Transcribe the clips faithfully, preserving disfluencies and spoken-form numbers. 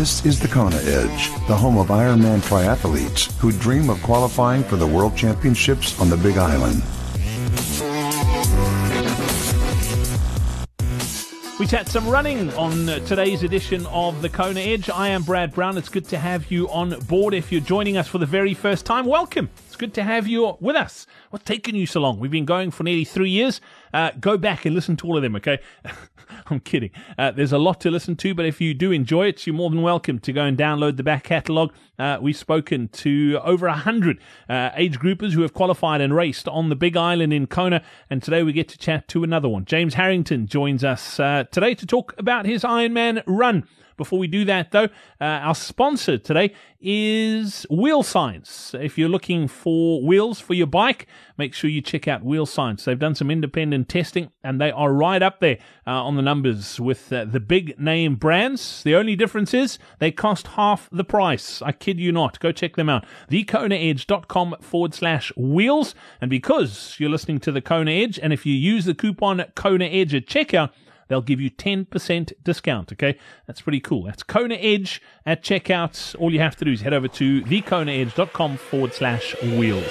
This is the Kona Edge, the home of Ironman triathletes who dream of qualifying for the World Championships on the Big Island. We chat some running on today's edition of the Kona Edge. I am Brad Brown. It's good to have you on board. If you're joining us for the very first time, welcome. It's good to have you with us. What's taken you so long? We've been going for nearly three years. Uh, go back and listen to all of them, okay? I'm kidding. Uh, there's a lot to listen to, but if you do enjoy it, you're more than welcome to go and download the back catalogue. Uh, we've spoken to over one hundred uh, age groupers who have qualified and raced on the Big Island in Kona, and today we get to chat to another one. James Harrington joins us uh, today to talk about his Ironman run. Before we do that, though, uh, our sponsor today is Wheel Science. If you're looking for wheels for your bike, make sure you check out Wheel Science. They've done some independent testing, and they are right up there uh, on the numbers with uh, the big name brands. The only difference is they cost half the price. I kid you not. Go check them out. thekonaedge.com forward slash wheels. And because you're listening to the Kona Edge, and if you use the coupon Kona Edge at checkout, they'll give you ten percent discount, okay? That's pretty cool. That's Kona Edge at checkout. All you have to do is head over to thekonaedge.com forward slash wheels.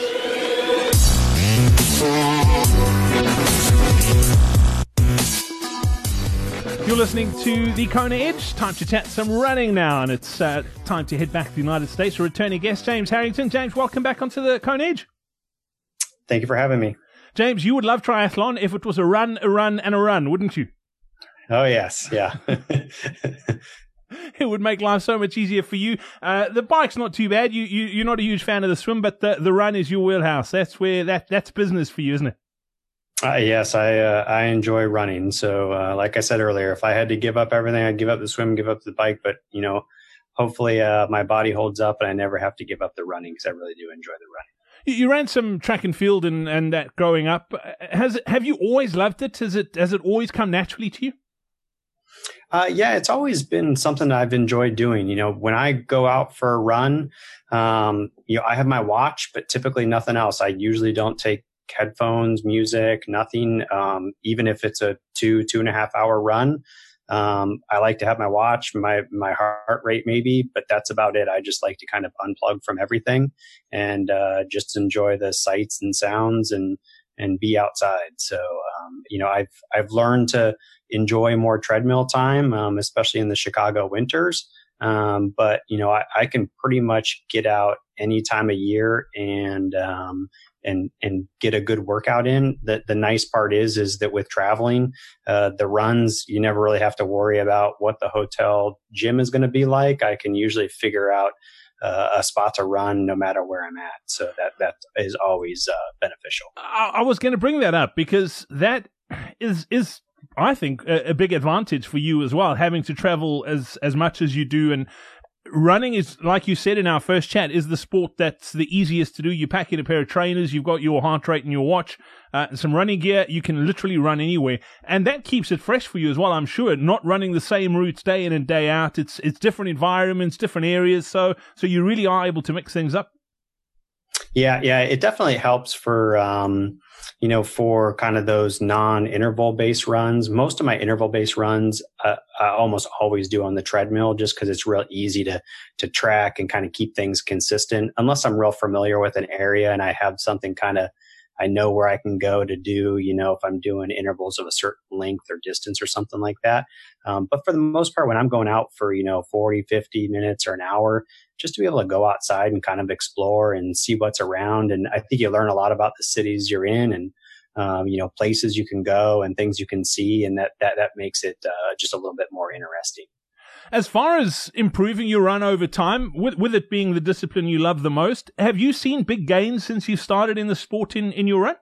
You're listening to the Kona Edge. Time to chat some running now, and it's uh, time to head back to the United States. A returning guest, James Harrington. James, welcome back onto the Kona Edge. Thank you for having me. James, you would love triathlon if it was a run, a run, and a run, wouldn't you? Oh, yes. Yeah. It would make life so much easier for you. Uh, the bike's not too bad. You, you, you're not a huge fan of the swim, but the, the run is your wheelhouse. That's where that that's business for you, isn't it? Uh, yes, I uh, I enjoy running. So uh, like I said earlier, if I had to give up everything, I'd give up the swim, give up the bike. But, you know, hopefully uh, my body holds up and I never have to give up the running because I really do enjoy the running. You ran some track and field and, and that growing up. Has it, have you always loved it? Has it has it always come naturally to you? Uh, yeah, it's always been something that I've enjoyed doing. You know, when I go out for a run, um, you know, I have my watch, but typically nothing else. I usually don't take headphones, music, nothing. Um, even if it's a two, two and a half hour run, um, I like to have my watch, my, my heart rate maybe, but that's about it. I just like to kind of unplug from everything and, uh, just enjoy the sights and sounds and, and be outside. So, um, you know, I've, I've learned to enjoy more treadmill time, um, especially in the Chicago winters. Um, but, you know, I, I can pretty much get out any time of year and, um, and, and get a good workout in. The, the nice part is, is that with traveling, uh, the runs, you never really have to worry about what the hotel gym is going to be like. I can usually figure out uh, a spot to run no matter where I'm at. So that, that is always, uh, beneficial. I, I was going to bring that up because that is, is, I think a, a big advantage for you as well, having to travel as, as much as you do. And running is, like you said in our first chat, is the sport that's the easiest to do. You pack in a pair of trainers, you've got your heart rate and your watch, uh, some running gear, you can literally run anywhere. And that keeps it fresh for you as well, I'm sure. Not running the same routes day in and day out. It's it's different environments, different areas. So so you really are able to mix things up. Yeah, yeah, it definitely helps for, um, you know, for kind of those non-interval based runs. Most of my interval based runs, uh, I almost always do on the treadmill just because it's real easy to, to track and kind of keep things consistent. Unless I'm real familiar with an area and I have something kind of, I know where I can go to do, you know, if I'm doing intervals of a certain length or distance or something like that. Um, but for the most part, when I'm going out for, you know, forty, fifty minutes or an hour, just to be able to go outside and kind of explore and see what's around. And I think you learn a lot about the cities you're in and, um, you know, places you can go and things you can see. And that, that, that makes it uh, just a little bit more interesting. As far as improving your run over time, with, with it being the discipline you love the most, have you seen big gains since you started in the sport in, in your run?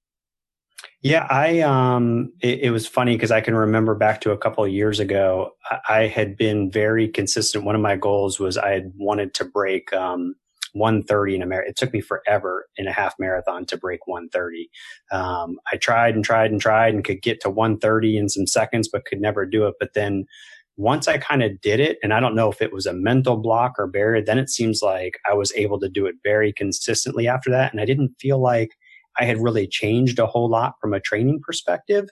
Yeah, I, um, it, it was funny because I can remember back to a couple of years ago, I, I had been very consistent. One of my goals was I had wanted to break, um, one thirty in a marathon. It took me forever in a half marathon to break one thirty. Um, I tried and tried and tried and could get to one thirty in some seconds, but could never do it. But then once I kind of did it, and I don't know if it was a mental block or barrier, then it seems like I was able to do it very consistently after that. And I didn't feel like I had really changed a whole lot from a training perspective.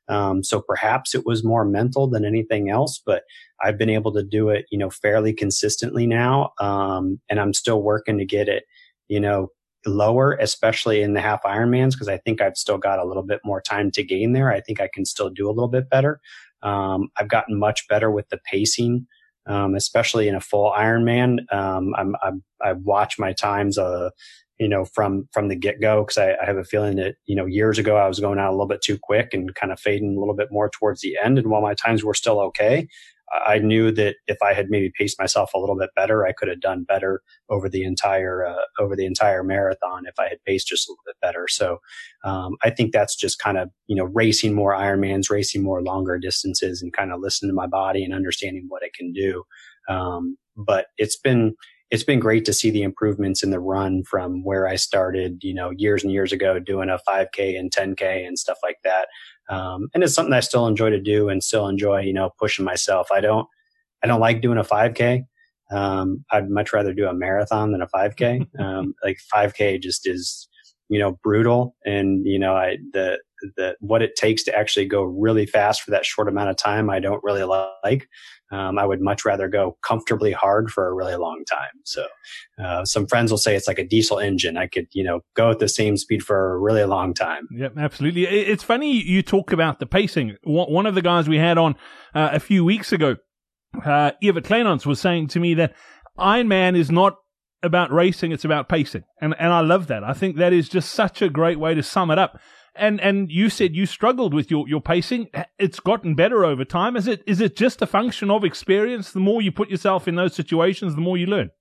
Um, so perhaps it was more mental than anything else, but I've been able to do it, you know, fairly consistently now. Um, and I'm still working to get it, you know, lower, especially in the half Ironmans, because I think I've still got a little bit more time to gain there. I think I can still do a little bit better. Um, I've gotten much better with the pacing, um, especially in a full Ironman. Um, I'm, I'm, I watch my times, uh, you know, from, from the get go, because I, I have a feeling that, you know, years ago I was going out a little bit too quick and kind of fading a little bit more towards the end. And while my times were still okay, I knew that if I had maybe paced myself a little bit better, I could have done better over the entire uh, over the entire marathon if I had paced just a little bit better. So um, I think that's just kind of, you know, racing more Ironmans, racing more longer distances, and kind of listening to my body and understanding what it can do. Um, but it's been it's been great to see the improvements in the run from where I started, you know, years and years ago, doing a five K and ten K and stuff like that. Um, and it's something I still enjoy to do and still enjoy, you know, pushing myself. I don't, I don't like doing a five K. Um, I'd much rather do a marathon than a five K. Um, like five K just is, you know, brutal. And, you know, I, the, the, what it takes to actually go really fast for that short amount of time, I don't really like. Um, I would much rather go comfortably hard for a really long time. So, uh, some friends will say it's like a diesel engine. I could, you know, go at the same speed for a really long time. Yep, absolutely. It's funny you talk about the pacing. One of the guys we had on uh, a few weeks ago, uh, Evert Kleinans, was saying to me that Ironman is not about racing, it's about pacing. And, and I love that. I think that is just such a great way to sum it up. And and you said you struggled with your, your pacing. It's gotten better over time. Is it is it just a function of experience? The more you put yourself in those situations, the more you learn.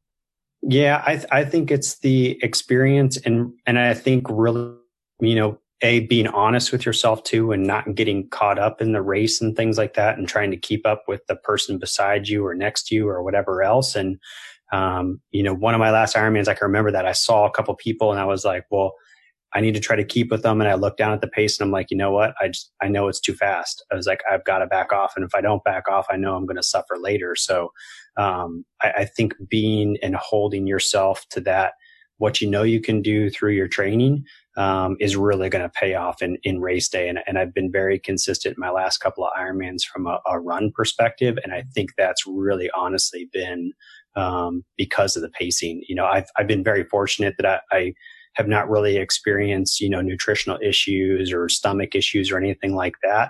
Yeah, I th- I think it's the experience, and and I think really, you know, a being honest with yourself too, and not getting caught up in the race and things like that, and trying to keep up with the person beside you or next to you or whatever else. And um, you know, one of my last Ironmans, I can remember that I saw a couple people, and I was like, well, I need to try to keep with them. And I looked down at the pace and I'm like, you know what? I just, I know it's too fast. I was like, I've got to back off. And if I don't back off, I know I'm going to suffer later. So, um, I, I think being and holding yourself to that, what you know you can do through your training, um, is really going to pay off in, in race day. And, and I've been very consistent in my last couple of Ironmans from a, a run perspective. And I think that's really honestly been, um, because of the pacing. You know, I've, I've been very fortunate that I, I have not really experienced, you know, nutritional issues or stomach issues or anything like that,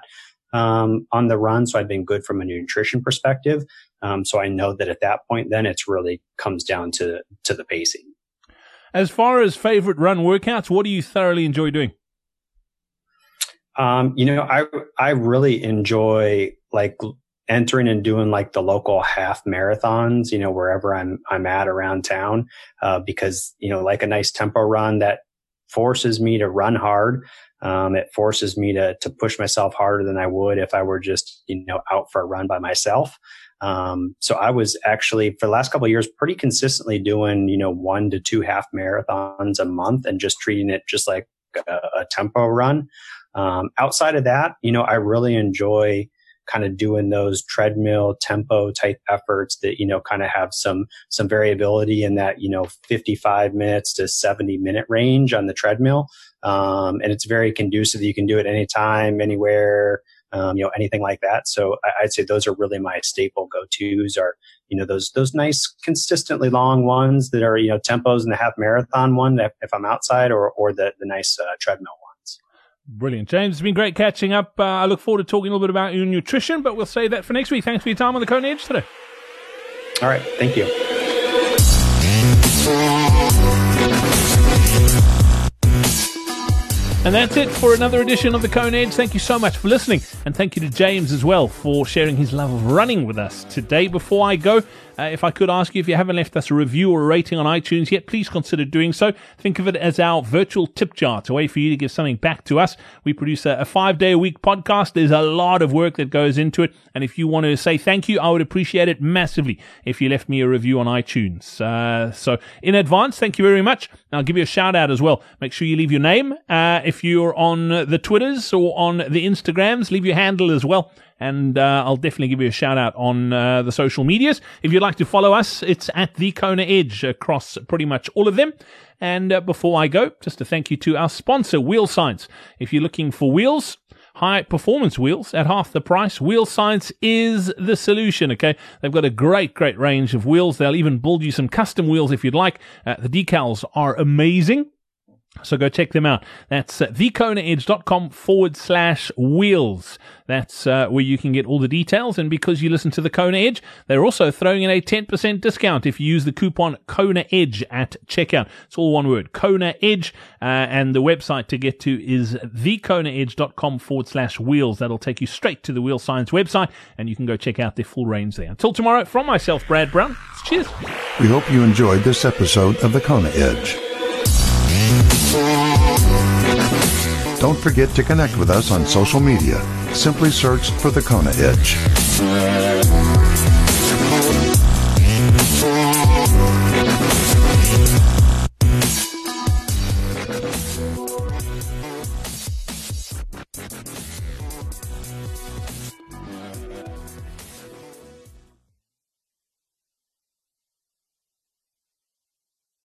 um, on the run. So I've been good from a nutrition perspective. Um, so I know that at that point, then it's really comes down to, to the pacing. As far as favorite run workouts, what do you thoroughly enjoy doing? Um, you know, I, I really enjoy like entering and doing like the local half marathons, you know, wherever I'm, I'm at around town, uh, because, you know, like a nice tempo run that forces me to run hard. Um, it forces me to, to push myself harder than I would if I were just, you know, out for a run by myself. Um, so I was actually for the last couple of years pretty consistently doing, you know, one to two half marathons a month and just treating it just like a, a tempo run. Um, outside of that, you know, I really enjoy kind of doing those treadmill tempo type efforts that, you know, kind of have some, some variability in that, you know, fifty-five minutes to seventy minute range on the treadmill. Um, and it's very conducive. You can do it anytime, anywhere, um, you know, anything like that. So I, I'd say those are really my staple go-tos are, you know, those, those nice, consistently long ones that are, you know, tempos in the half marathon one if, if I'm outside or, or the, the nice uh, treadmill one. Brilliant. James, it's been great catching up. Uh, I look forward to talking a little bit about your nutrition, but we'll save that for next week. Thanks for your time on the Kona Edge today. All right. Thank you. And that's it for another edition of the Kona Edge. Thank you so much for listening. And thank you to James as well for sharing his love of running with us today. Before I go, uh, if I could ask you, if you haven't left us a review or a rating on iTunes yet, please consider doing so. Think of it as our virtual tip jar. It's a way for you to give something back to us. We produce a, a five-day-a-week podcast. There's a lot of work that goes into it. And if you want to say thank you, I would appreciate it massively if you left me a review on iTunes. Uh, so in advance, thank you very much. I'll give you a shout-out as well. Make sure you leave your name. Uh, if you're on the Twitters or on the Instagrams, leave your handle as well. And uh, I'll definitely give you a shout out on uh, the social medias. If you'd like to follow us, it's at the Kona Edge across pretty much all of them. And uh, before I go, just a thank you to our sponsor, Wheel Science. If you're looking for wheels, high-performance wheels at half the price. Wheel Science is the solution, okay? They've got a great, great range of wheels. They'll even build you some custom wheels if you'd like. Uh, the decals are amazing. So go check them out. That's uh, thekonaedge.com forward slash wheels. That's uh, where you can get all the details. And because you listen to the Kona Edge, they're also throwing in a ten percent discount if you use the coupon Kona Edge at checkout. It's all one word, Kona Edge. Uh, and the website to get to is thekonaedge.com forward slash wheels. That'll take you straight to the Wheel Science website, and you can go check out their full range there. Until tomorrow, from myself, Brad Brown, cheers. We hope you enjoyed this episode of the Kona Edge. Don't forget to connect with us on social media. Simply search for the Kona Edge.